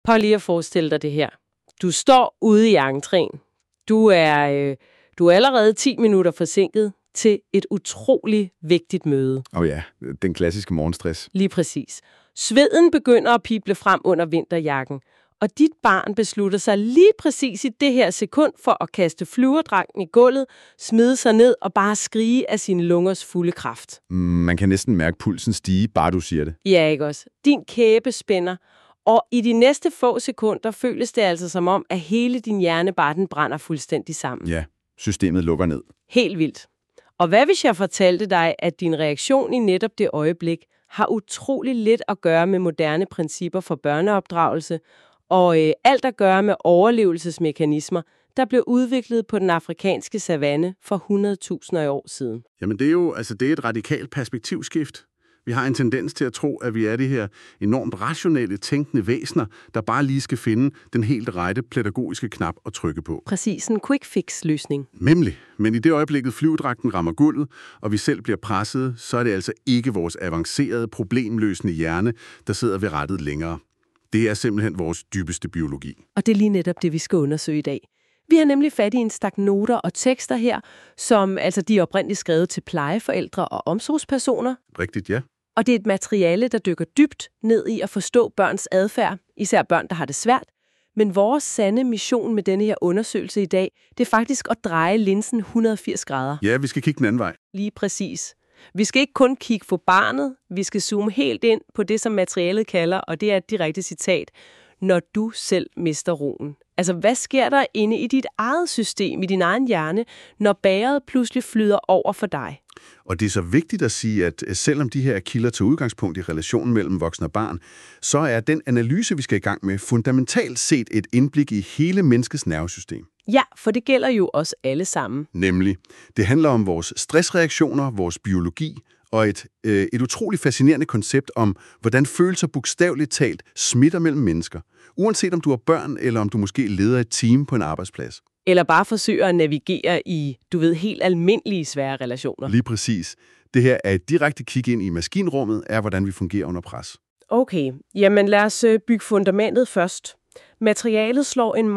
Prøv lige at forestille dig det her. Du står ude i entréen. Du er allerede 10 minutter forsinket til et utrolig vigtigt møde. Ja, den klassiske morgenstress. Lige præcis. Sveden begynder at pible frem under vinterjakken, og dit barn beslutter sig lige præcis i det her sekund for at kaste flyverdragten i gulvet, smide sig ned og bare skrige af sine lungers fulde kraft. Man kan næsten mærke pulsen stige, bare du siger det. Ja, ikke også? Din kæbe spænder, og i de næste få sekunder føles det altså som om, at hele din hjerne bare den brænder fuldstændig sammen. Ja, systemet lukker ned. Helt vildt. Og hvad hvis jeg fortalte dig, at din reaktion i netop det øjeblik har utrolig lidt at gøre med moderne principper for børneopdragelse, og alt at gøre med overlevelsesmekanismer, der blev udviklet på den afrikanske savanne for 100.000 år siden. Jamen det er et radikalt perspektivskift. Vi har en tendens til at tro, at vi er de her enormt rationelle, tænkende væsener, der bare lige skal finde den helt rette pædagogiske knap at trykke på. Præcis, en quick fix-løsning. Nemlig. Men i det øjeblikket flyvedragten rammer gulvet, og vi selv bliver presset, så er det altså ikke vores avancerede, problemløsende hjerne, der sidder ved rattet længere. Det er simpelthen vores dybeste biologi. Og det er lige netop det, vi skal undersøge i dag. Vi har nemlig fat i en stak noter og tekster her, som altså de er oprindeligt skrevet til plejeforældre og omsorgspersoner. Rigtigt, ja. Og det er et materiale, der dykker dybt ned i at forstå børns adfærd, især børn, der har det svært. Men vores sande mission med denne her undersøgelse i dag, det er faktisk at dreje linsen 180 grader. Ja, vi skal kigge den anden vej. Lige præcis. Vi skal ikke kun kigge på barnet, vi skal zoome helt ind på det, som materialet kalder, og det er et direkte citat, når du selv mister roen. Altså, hvad sker der inde i dit eget system, i din egen hjerne, når bægeret pludselig flyder over for dig? Og det er så vigtigt at sige, at selvom de her kilder til udgangspunkt i relationen mellem voksen og barn, så er den analyse, vi skal i gang med, fundamentalt set et indblik i hele menneskets nervesystem. Ja, for det gælder jo os alle sammen. Nemlig, det handler om vores stressreaktioner, vores biologi og et utroligt fascinerende koncept om, hvordan følelser bogstaveligt talt smitter mellem mennesker. Uanset om du har børn, eller om du måske leder et team på en arbejdsplads. Eller bare forsøger at navigere i, helt almindelige svære relationer. Lige præcis. Det her er et direkte kig ind i maskinrummet af, hvordan vi fungerer under pres. Okay, jamen lad os bygge fundamentet først. Materialet slår en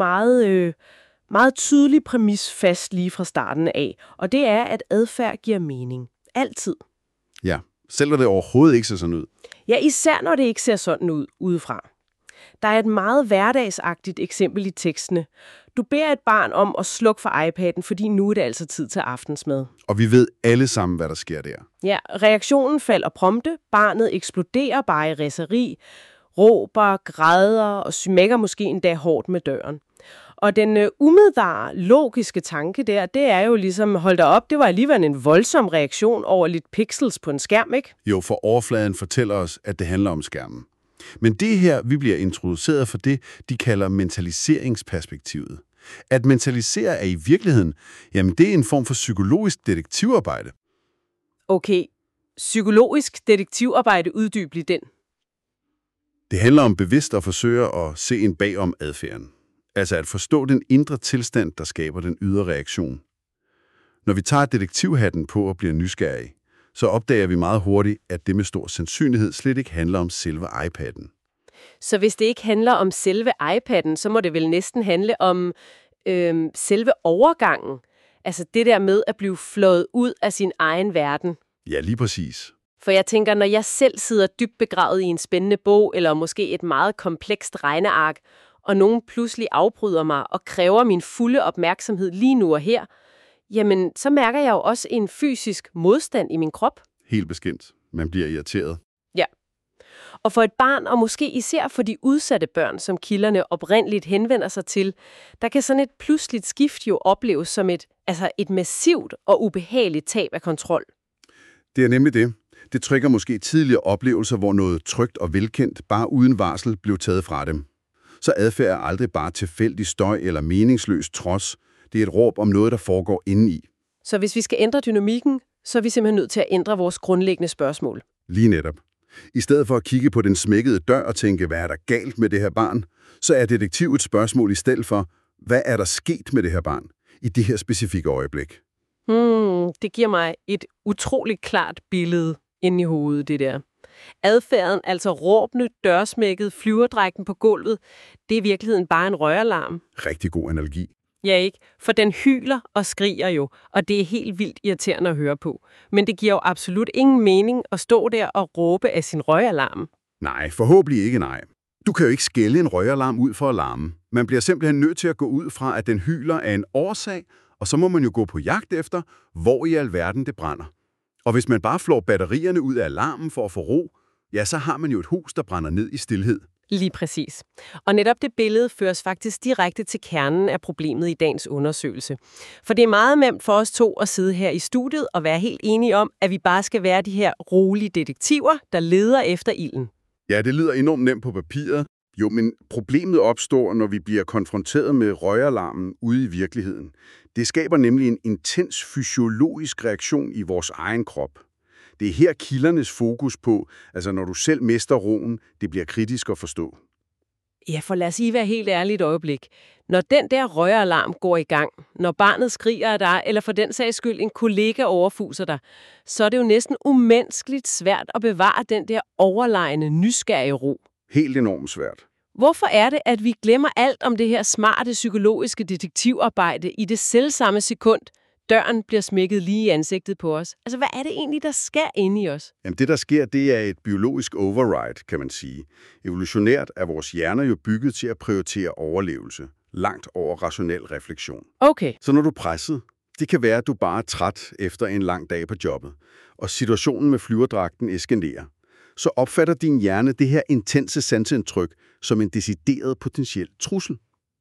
meget tydelig præmis fast lige fra starten af, og det er, at adfærd giver mening. Altid. Ja, selv når det overhovedet ikke ser sådan ud. Ja, især når det ikke ser sådan ud udefra. Der er et meget hverdagsagtigt eksempel i tekstene. Du beder et barn om at slukke for iPad'en, fordi nu er det altså tid til aftensmad. Og vi ved alle sammen, hvad der sker der. Ja, reaktionen falder prompte. Barnet eksploderer bare i ræseri, råber, græder og smækker måske endda hårdt med døren. Og den umiddelbare, logiske tanke der, det er jo ligesom, hold da op, det var alligevel en voldsom reaktion over lidt pixels på en skærm, ikke? Jo, for overfladen fortæller os, at det handler om skærmen. Men det her, vi bliver introduceret for det, de kalder mentaliseringsperspektivet. At mentalisere er i virkeligheden, jamen det er en form for psykologisk detektivarbejde. Okay, psykologisk detektivarbejde, uddyb lige den. Det handler om bevidst at forsøge at se en bagom adfærden. Altså at forstå den indre tilstand, der skaber den ydre reaktion. Når vi tager detektivhatten på og bliver nysgerrige, så opdager vi meget hurtigt, at det med stor sandsynlighed slet ikke handler om selve iPad'en. Så hvis det ikke handler om selve iPad'en, så må det vel næsten handle om selve overgangen. Altså det der med at blive flået ud af sin egen verden. Ja, lige præcis. For jeg tænker, når jeg selv sidder dybt begravet i en spændende bog, eller måske et meget komplekst regneark, og nogen pludselig afbryder mig og kræver min fulde opmærksomhed lige nu og her, jamen så mærker jeg jo også en fysisk modstand i min krop. Helt bestemt. Man bliver irriteret. Ja. Og for et barn, og måske især for de udsatte børn, som kilderne oprindeligt henvender sig til, der kan sådan et pludseligt skift jo opleves som et massivt og ubehageligt tab af kontrol. Det er nemlig det. Det trigger måske tidligere oplevelser, hvor noget trygt og velkendt, bare uden varsel, blev taget fra dem. Så adfærd er aldrig bare tilfældig støj eller meningsløs trods. Det er et råb om noget, der foregår indeni. Så hvis vi skal ændre dynamikken, så er vi simpelthen nødt til at ændre vores grundlæggende spørgsmål. Lige netop. I stedet for at kigge på den smækkede dør og tænke, hvad er der galt med det her barn, så er detektivets spørgsmål i stedet for, hvad er der sket med det her barn i det her specifikke øjeblik? Det giver mig et utroligt klart billede inde i hovedet, det der. Adfærden, altså råbende, dørsmækket, flyverdrækken på gulvet, det er i virkeligheden bare en røgalarm. Rigtig god analogi. Ja, ikke? For den hyler og skriger jo, og det er helt vildt irriterende at høre på. Men det giver jo absolut ingen mening at stå der og råbe af sin røgalarm. Nej, forhåbentlig ikke nej. Du kan jo ikke skælde en røgalarm ud for at larme. Man bliver simpelthen nødt til at gå ud fra, at den hyler af en årsag, og så må man jo gå på jagt efter, hvor i alverden det brænder. Og hvis man bare flår batterierne ud af alarmen for at få ro, ja, så har man jo et hus, der brænder ned i stilhed. Lige præcis. Og netop det billede føres faktisk direkte til kernen af problemet i dagens undersøgelse. For det er meget nemt for os to at sidde her i studiet og være helt enige om, at vi bare skal være de her rolige detektiver, der leder efter ilden. Ja, det lyder enormt nemt på papiret. Jo, men problemet opstår, når vi bliver konfronteret med røgalarmen ude i virkeligheden. Det skaber nemlig en intens fysiologisk reaktion i vores egen krop. Det er her kildernes fokus på, altså når du selv mister roen, det bliver kritisk at forstå. Ja, for lad os lige være helt ærlige et øjeblik. Når den der røgalarm går i gang, når barnet skriger af dig, eller for den sags skyld en kollega overfuser dig, så er det jo næsten umenneskeligt svært at bevare den der overlegne, nysgerrige ro. Helt enormt svært. Hvorfor er det, at vi glemmer alt om det her smarte psykologiske detektivarbejde i det selvsamme sekund, døren bliver smækket lige i ansigtet på os? Altså, hvad er det egentlig, der sker inde i os? Jamen, det, der sker, det er et biologisk override, kan man sige. Evolutionært er vores hjerner jo bygget til at prioritere overlevelse, langt over rationel refleksion. Okay. Så når du er presset, det kan være, at du bare er træt efter en lang dag på jobbet, og situationen med flyverdragten eskalerer, så opfatter din hjerne det her intense sanseindtryk som en decideret potentiel trussel.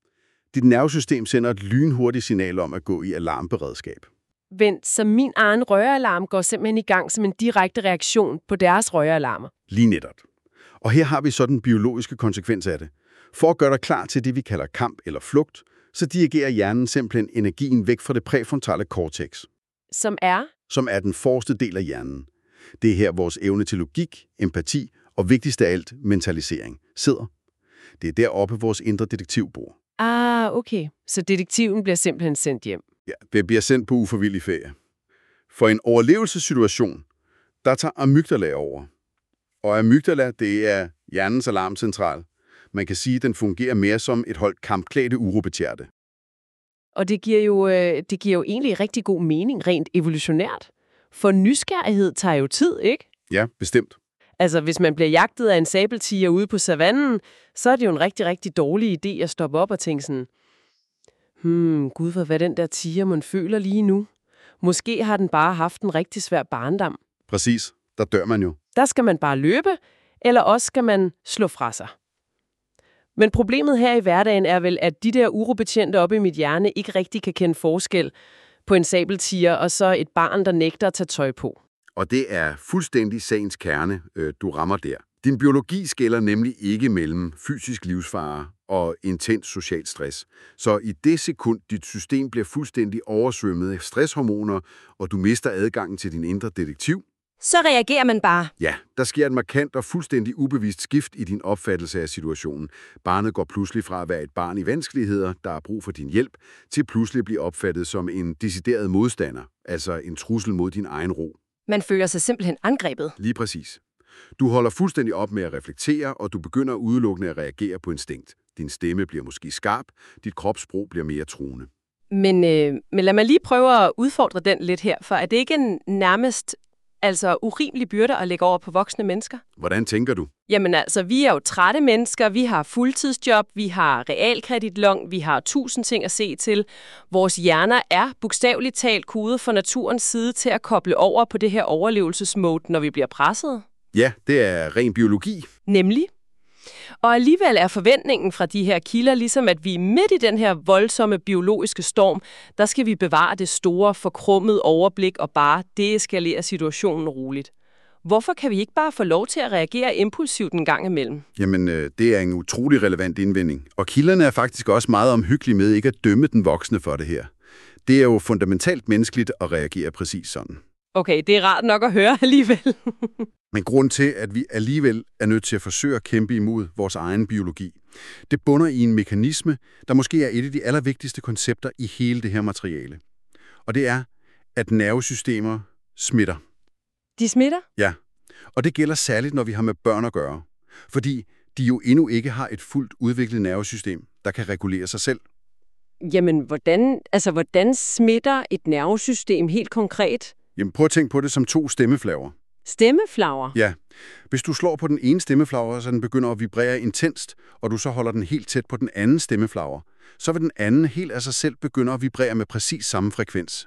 Dit nervesystem sender et lynhurtigt signal om at gå i alarmberedskab. Vent, så min egen røgalarm går simpelthen i gang som en direkte reaktion på deres røgalarmer. Lige netop. Og her har vi så den biologiske konsekvens af det. For at gøre dig klar til det, vi kalder kamp eller flugt, så dirigerer hjernen simpelthen energien væk fra det præfrontale cortex. Som er? Som er den forreste del af hjernen. Det er her vores evne til logik, empati og vigtigst af alt, mentalisering sidder. Det er deroppe vores indre detektiv bor. Ah, okay. Så detektiven bliver simpelthen sendt hjem. Ja, det bliver sendt på ufrivillig ferie. For en overlevelsessituation, der tager amygdala over. Og amygdala, det er hjernens alarmcentral. Man kan sige, at den fungerer mere som et hold kampklædte urobetjerte. Og det giver jo egentlig rigtig god mening, rent evolutionært. For nysgerrighed tager jo tid, ikke? Ja, bestemt. Altså, hvis man bliver jagtet af en sabeltiger ude på savannen, så er det jo en rigtig, rigtig dårlig idé at stoppe op og tænke sådan, gud, hvad den der tiger, man føler lige nu. Måske har den bare haft en rigtig svær barndom. Præcis. Der dør man jo. Der skal man bare løbe, eller også skal man slå fra sig. Men problemet her i hverdagen er vel, at de der urobetjente oppe i mit hjerne ikke rigtig kan kende forskel på en sabeltiger og så et barn, der nægter at tage tøj på. Og det er fuldstændig sagens kerne, du rammer der. Din biologi skelner nemlig ikke mellem fysisk livsfare og intens social stress. Så i det sekund, dit system bliver fuldstændig oversvømmet af stresshormoner, og du mister adgangen til din indre detektiv, så reagerer man bare. Ja, der sker et markant og fuldstændig ubevidst skift i din opfattelse af situationen. Barnet går pludselig fra at være et barn i vanskeligheder, der har brug for din hjælp, til pludselig at blive opfattet som en decideret modstander, altså en trussel mod din egen ro. Man føler sig simpelthen angrebet. Lige præcis. Du holder fuldstændig op med at reflektere, og du begynder udelukkende at reagere på instinkt. Din stemme bliver måske skarp, dit kropssprog bliver mere truende. Men lad mig lige prøve at udfordre den lidt her, for er det ikke en nærmest urimelig byrde at lægge over på voksne mennesker? Hvordan tænker du? Jamen altså, vi er jo trætte mennesker, vi har fuldtidsjob, vi har realkreditlån, vi har 1000 ting at se til. Vores hjerner er bogstaveligt talt kodet fra naturens side til at koble over på det her overlevelsesmode, når vi bliver presset. Ja, det er ren biologi. Nemlig. Og alligevel er forventningen fra de her kilder ligesom, at vi midt i den her voldsomme biologiske storm, der skal vi bevare det store, forkrummede overblik og bare deeskalere situationen roligt. Hvorfor kan vi ikke bare få lov til at reagere impulsivt en gang imellem? Jamen, det er en utrolig relevant indvending. Og kilderne er faktisk også meget omhyggelige med ikke at dømme den voksne for det her. Det er jo fundamentalt menneskeligt at reagere præcis sådan. Okay, det er rart nok at høre alligevel. Men grund til, at vi alligevel er nødt til at forsøge at kæmpe imod vores egen biologi, det bunder i en mekanisme, der måske er et af de allervigtigste koncepter i hele det her materiale. Og det er, at nervesystemer smitter. De smitter? Ja. Og det gælder særligt, når vi har med børn at gøre. Fordi de jo endnu ikke har et fuldt udviklet nervesystem, der kan regulere sig selv. Jamen, hvordan smitter et nervesystem helt konkret? Jamen prøv at tænke på det som 2 stemmeflager. Stemmeflager? Ja, hvis du slår på den ene stemmeflager, så den begynder at vibrere intenst, og du så holder den helt tæt på den anden stemmeflager, så vil den anden helt af sig selv begynde at vibrere med præcis samme frekvens.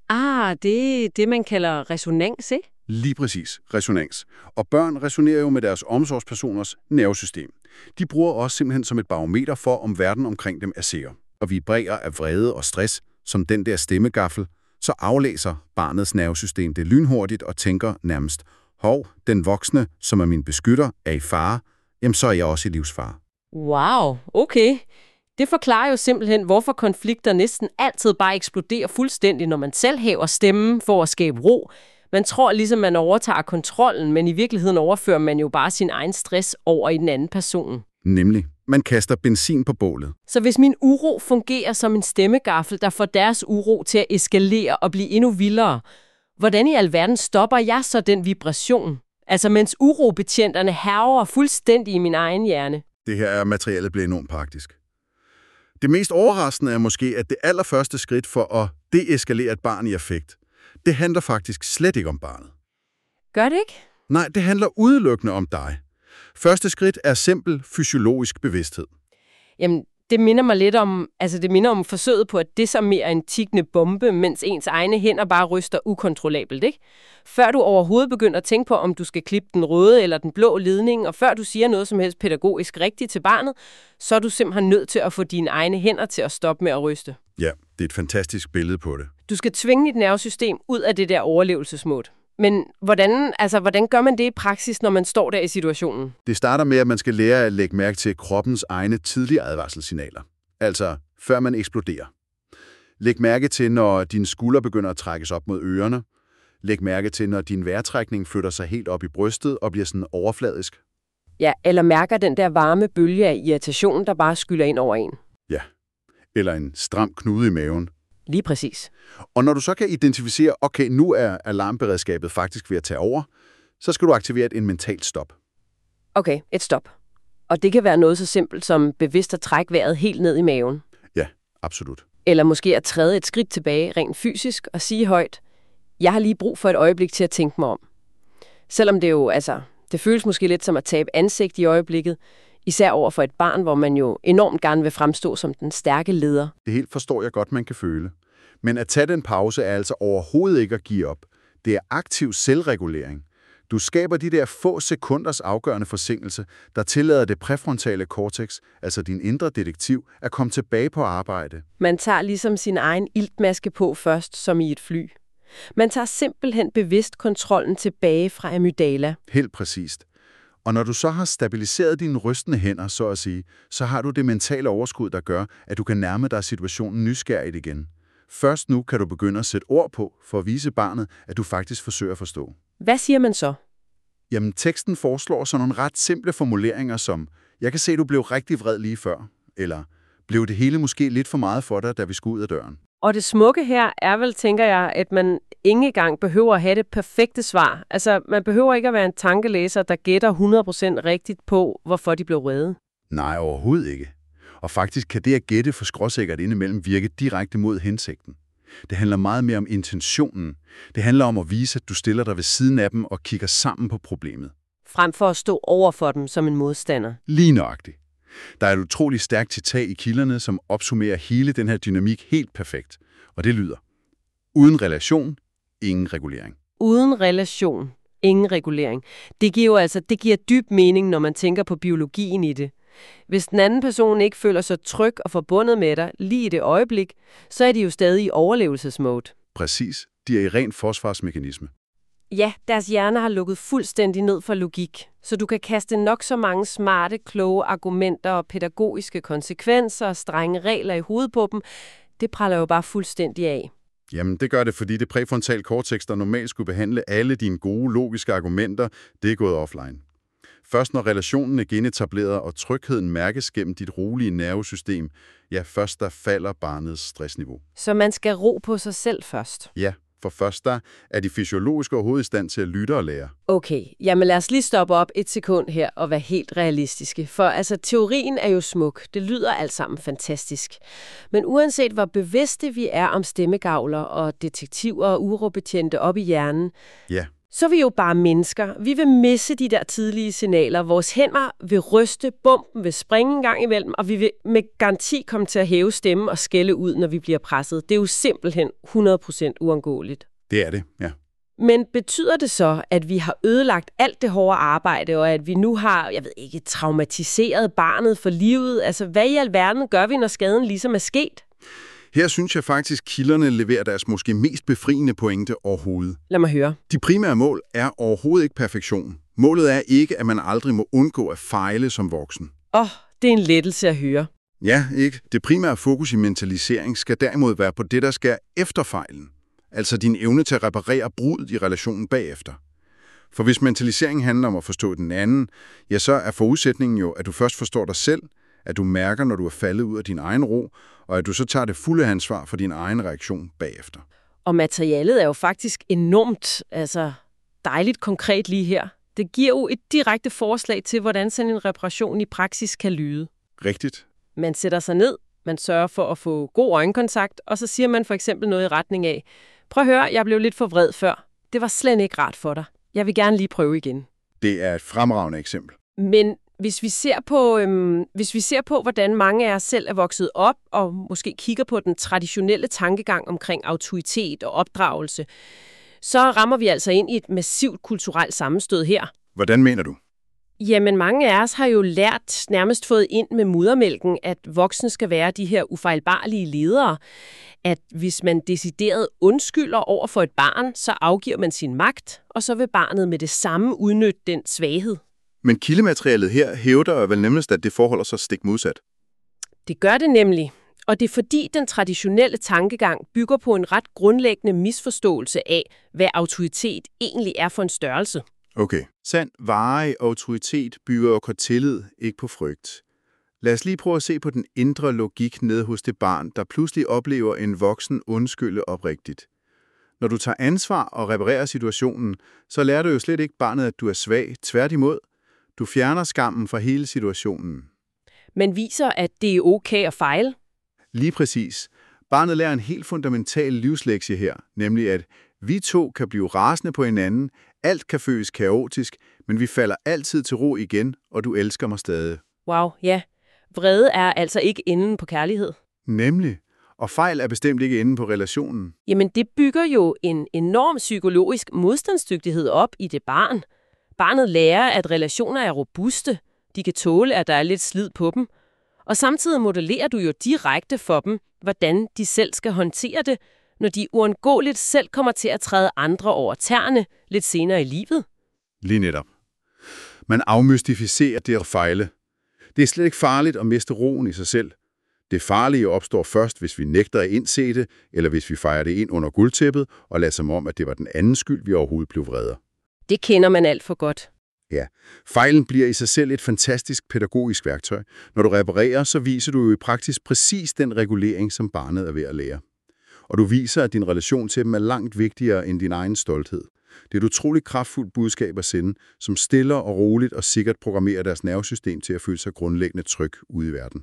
Det er det, man kalder resonans, ikke? Lige præcis, resonans. Og børn resonerer jo med deres omsorgspersoners nervesystem. De bruger også simpelthen som et barometer for, om verden omkring dem er sikker. Og vibrerer af vrede og stress, som den der stemmegaffel, så aflæser barnets nervesystem det lynhurtigt og tænker nærmest, hov, den voksne, som er min beskytter, er i fare, jamen så er jeg også i livsfare. Wow, okay. Det forklarer jo simpelthen, hvorfor konflikter næsten altid bare eksploderer fuldstændig, når man selv hæver stemmen for at skabe ro. Man tror ligesom, man overtager kontrollen, men i virkeligheden overfører man jo bare sin egen stress over i den anden person. Nemlig, man kaster benzin på bålet. Så hvis min uro fungerer som en stemmegaffel, der får deres uro til at eskalere og blive endnu vildere, hvordan i alverden stopper jeg så den vibration? Altså mens urobetjenterne hærger fuldstændig i min egen hjerne. Det her materiale bliver enormt praktisk. Det mest overraskende er måske, at det allerførste skridt for at deeskalere et barn i affekt, det handler faktisk slet ikke om barnet. Gør det ikke? Nej, det handler udelukkende om dig. Første skridt er simpel fysiologisk bevidsthed. Jamen, det minder mig lidt om, forsøget på at desarmere en tikkende bombe, mens ens egne hænder bare ryster ukontrollabelt, ikke? Før du overhovedet begynder at tænke på, om du skal klippe den røde eller den blå ledning, og før du siger noget som helst pædagogisk rigtigt til barnet, så er du simpelthen nødt til at få dine egne hænder til at stoppe med at ryste. Ja, det er et fantastisk billede på det. Du skal tvinge dit nervesystem ud af det der overlevelsesmode. Men hvordan gør man det i praksis, når man står der i situationen? Det starter med, at man skal lære at lægge mærke til kroppens egne tidlige advarselssignaler. Altså, før man eksploderer. Læg mærke til, når dine skuldre begynder at trækkes op mod ørerne. Læg mærke til, når din vejrtrækning flytter sig helt op i brystet og bliver sådan overfladisk. Ja, eller mærker den der varme bølge af irritation, der bare skyller ind over en. Ja, eller en stram knude i maven. Lige præcis. Og når du så kan identificere, okay, nu er alarmberedskabet faktisk ved at tage over, så skal du aktivere et mentalt stop. Okay, et stop. Og det kan være noget så simpelt som bevidst at trække vejret helt ned i maven. Ja, absolut. Eller måske at træde et skridt tilbage rent fysisk og sige højt, jeg har lige brug for et øjeblik til at tænke mig om. Selvom det jo, det føles måske lidt som at tabe ansigt i øjeblikket, især over for et barn, hvor man jo enormt gerne vil fremstå som den stærke leder. Det helt forstår jeg godt, man kan føle. Men at tage den pause er altså overhovedet ikke at give op. Det er aktiv selvregulering. Du skaber de der få sekunders afgørende forsinkelse, der tillader det præfrontale cortex, altså din indre detektiv, at komme tilbage på arbejde. Man tager ligesom sin egen iltmaske på først, som i et fly. Man tager simpelthen bevidst kontrollen tilbage fra amygdala. Helt præcist. Og når du så har stabiliseret dine rystende hænder, så at sige, så har du det mentale overskud, der gør, at du kan nærme dig situationen nysgerrigt igen. Først nu kan du begynde at sætte ord på, for at vise barnet, at du faktisk forsøger at forstå. Hvad siger man så? Jamen, teksten foreslår sådan nogle ret simple formuleringer som, jeg kan se, at du blev rigtig vred lige før, eller blev det hele måske lidt for meget for dig, da vi skulle ud af døren. Og det smukke her er vel, tænker jeg, at man ikke engang behøver at have det perfekte svar. Altså, man behøver ikke at være en tankelæser, der gætter 100% rigtigt på, hvorfor de blev vrede. Nej, overhovedet ikke. Og faktisk kan det at gætte for skråsikkert indimellem virke direkte mod hensigten. Det handler meget mere om intentionen. Det handler om at vise, at du stiller dig ved siden af dem og kigger sammen på problemet. Frem for at stå over for dem som en modstander. Lige nøjagtigt. Der er et utroligt stærkt citat i kilderne, som opsummerer hele den her dynamik helt perfekt. Og det lyder: uden relation, ingen regulering. Uden relation, ingen regulering. Det giver dyb mening, når man tænker på biologien i det. Hvis den anden person ikke føler sig tryg og forbundet med dig lige i det øjeblik, så er de jo stadig i overlevelsesmode. Præcis. De er i ren forsvarsmekanisme. Ja, deres hjerner har lukket fuldstændig ned for logik, så du kan kaste nok så mange smarte, kloge argumenter og pædagogiske konsekvenser og strenge regler i hovedet på dem. Det praller jo bare fuldstændig af. Jamen, det gør det, fordi det præfrontale cortex, der normalt skulle behandle alle dine gode, logiske argumenter, det er gået offline. Først når relationen er genetableret og trygheden mærkes gennem dit rolige nervesystem, ja, først der falder barnets stressniveau. Så man skal ro på sig selv først? Ja, For først der er de fysiologisk overhovedet i stand til at lytte og lære. Okay, jamen lad os lige stoppe op et sekund her og være helt realistiske. For altså, teorien er jo smuk. Det lyder alt sammen fantastisk. Men uanset hvor bevidste vi er om stemmegavler og detektiver og urobetjente op i hjernen, Ja, så er vi jo bare mennesker. Vi vil misse de der tidlige signaler. Vores hænder vil ryste, bomben vil springe en gang imellem, og vi vil med garanti komme til at hæve stemmen og skælde ud, når vi bliver presset. Det er jo simpelthen 100% uundgåeligt. det er det, ja. Men betyder det så, at vi har ødelagt alt det hårde arbejde, og at vi nu har, jeg ved ikke, traumatiseret barnet for livet? Altså, hvad i alverden gør vi, når skaden ligesom er sket? Her synes jeg faktisk, kilderne leverer deres måske mest befriende pointe overhovedet. Lad mig høre. De primære mål er overhovedet ikke perfektion. Målet er ikke, at man aldrig må undgå at fejle som voksen. Det er en lettelse at høre. Ja, ikke? Det primære fokus i mentalisering skal derimod være på det, der sker efter fejlen. Altså din evne til at reparere bruddet i relationen bagefter. For hvis mentalisering handler om at forstå den anden, ja, så er forudsætningen jo, at du først forstår dig selv, at du mærker, når du er faldet ud af din egen ro, og at du så tager det fulde ansvar for din egen reaktion bagefter. Og materialet er jo faktisk enormt, dejligt konkret lige her. Det giver jo et direkte forslag til, hvordan sådan en reparation i praksis kan lyde. Rigtigt? Man sætter sig ned, man sørger for at få god øjenkontakt, og så siger man for eksempel noget i retning af, prøv at høre, jeg blev lidt for vred før. Det var slet ikke rart for dig. Jeg vil gerne lige prøve igen. Det er et fremragende eksempel. Men hvis vi ser på, hvordan mange af os selv er vokset op, og måske kigger på den traditionelle tankegang omkring autoritet og opdragelse, så rammer vi altså ind i et massivt kulturelt sammenstød her. Hvordan mener du? Jamen, mange af os har jo nærmest fået ind med muddermælken, at voksne skal være de her ufejlbarlige ledere. At hvis man decideret undskylder over for et barn, så afgiver man sin magt, og så vil barnet med det samme udnytte den svaghed. Men kildematerialet her hævder vel nemmest, at det forholder sig stik modsat. Det gør det nemlig, og det er fordi den traditionelle tankegang bygger på en ret grundlæggende misforståelse af, hvad autoritet egentlig er for en størrelse. Okay. Sand, varig autoritet bygger jo på tillid, ikke på frygt. Lad os lige prøve at se på den indre logik nede hos det barn, der pludselig oplever en voksen undskylde oprigtigt. Når du tager ansvar og reparerer situationen, så lærer du jo slet ikke barnet, at du er svag. Tværtimod, du fjerner skammen fra hele situationen. Men viser, at det er okay at fejle. Lige præcis. Barnet lærer en helt fundamental livslektie her, nemlig at vi to kan blive rasende på hinanden, alt kan føles kaotisk, men vi falder altid til ro igen, og du elsker mig stadig. Wow, ja. Vrede er altså ikke enden på kærlighed. Nemlig. Og fejl er bestemt ikke enden på relationen. Jamen, det bygger jo en enorm psykologisk modstandsdygtighed op i det barn. Barnet lærer, at relationer er robuste. De kan tåle, at der er lidt slid på dem. Og samtidig modellerer du jo direkte for dem, hvordan de selv skal håndtere det, når de uundgåeligt selv kommer til at træde andre over tæerne lidt senere i livet. Lige netop. Man afmystificerer det at fejle. Det er slet ikke farligt at miste roen i sig selv. Det farlige opstår først, hvis vi nægter at indse det, eller hvis vi fejrer det ind under guldtæppet og lader som om, at det var den anden skyld, vi overhovedet blev vrede. Det kender man alt for godt. Ja, fejlen bliver i sig selv et fantastisk pædagogisk værktøj. Når du reparerer, så viser du jo i praksis præcis den regulering, som barnet er ved at lære. Og du viser, at din relation til dem er langt vigtigere end din egen stolthed. Det er et utroligt kraftfuldt budskab at sende, som stiller og roligt og sikkert programmerer deres nervesystem til at føle sig grundlæggende tryg ude i verden.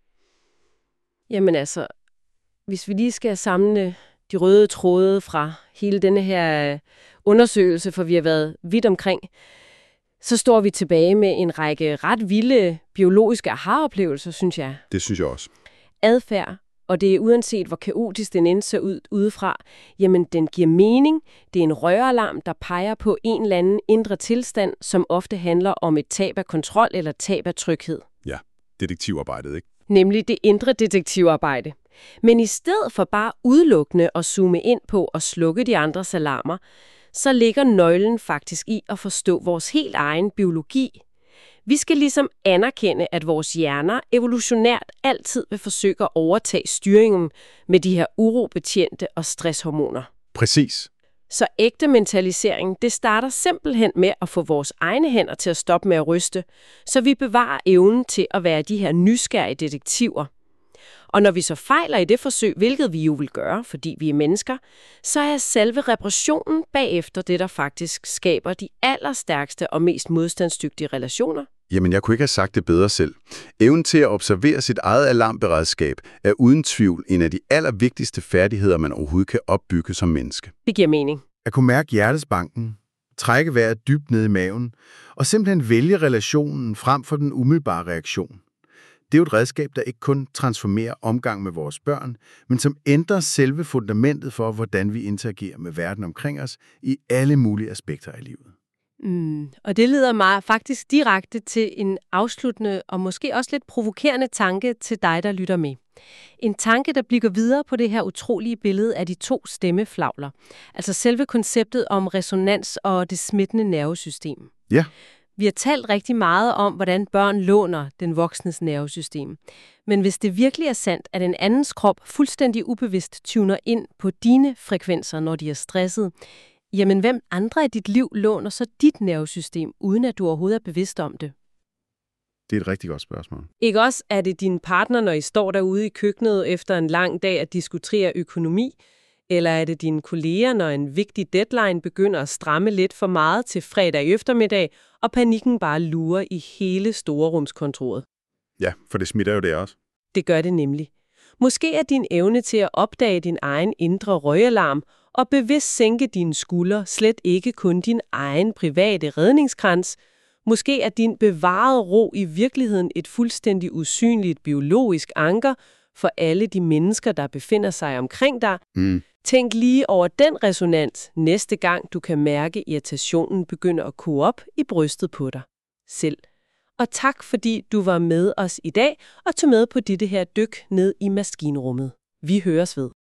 Jamen altså, hvis vi lige skal samle de røde tråde fra hele denne her undersøgelse, for vi har været vidt omkring, så står vi tilbage med en række ret vilde biologiske aha-oplevelser, synes jeg. Det synes jeg også. Adfærd, og det er uanset hvor kaotisk den end ser ud udefra, jamen den giver mening. Det er en røralarm, der peger på en eller anden indre tilstand, som ofte handler om et tab af kontrol eller tab af tryghed. Ja, detektivarbejdet, ikke? Nemlig det indre detektivarbejde. Men i stedet for bare udelukkende at zoome ind på og slukke de andres alarmer, så ligger nøglen faktisk i at forstå vores helt egen biologi. Vi skal ligesom anerkende, at vores hjerner evolutionært altid vil forsøge at overtage styringen med de her urobetjente og stresshormoner. Præcis. Så ægte mentalisering, det starter simpelthen med at få vores egne hænder til at stoppe med at ryste, så vi bevarer evnen til at være de her nysgerrige detektiver. Og når vi så fejler i det forsøg, hvilket vi jo vil gøre, fordi vi er mennesker, så er selve reparationen bagefter det, der faktisk skaber de allerstærkeste og mest modstandsdygtige relationer. Jamen, jeg kunne ikke have sagt det bedre selv. Evnen til at observere sit eget alarmberedskab er uden tvivl en af de allervigtigste færdigheder, man overhovedet kan opbygge som menneske. Det giver mening. At kunne mærke hjertesbanken, trække vejret dybt ned i maven, og simpelthen vælge relationen frem for den umiddelbare reaktion. Det er jo et redskab, der ikke kun transformerer omgang med vores børn, men som ændrer selve fundamentet for, hvordan vi interagerer med verden omkring os i alle mulige aspekter af livet. Og det leder mig faktisk direkte til en afsluttende og måske også lidt provokerende tanke til dig, der lytter med. En tanke, der blikker videre på det her utrolige billede af de 2 stemmeflagler. Altså selve konceptet om resonans og det smittende nervesystem. Ja. Vi har talt rigtig meget om, hvordan børn låner den voksnes nervesystem. Men hvis det virkelig er sandt, at en andens krop fuldstændig ubevidst tuner ind på dine frekvenser, når de er stresset, jamen hvem andre i dit liv låner så dit nervesystem, uden at du overhovedet er bevidst om det? Det er et rigtig godt spørgsmål. Ikke også er det din partner, når I står derude i køkkenet efter en lang dag at diskutere økonomi, eller er det dine kolleger, når en vigtig deadline begynder at stramme lidt for meget til fredag eftermiddag, og panikken bare lurer i hele storrumskontoret? Ja, for det smitter jo det også. Det gør det nemlig. Måske er din evne til at opdage din egen indre røgalarm og bevidst sænke dine skuldre slet ikke kun din egen private redningskrans. Måske er din bevarede ro i virkeligheden et fuldstændig usynligt biologisk anker for alle de mennesker, der befinder sig omkring dig. Tænk lige over den resonans næste gang, du kan mærke irritationen begynder at koge op i brystet på dig selv. Og tak, fordi du var med os i dag og tog med på dette her dyk ned i maskinrummet. Vi høres ved.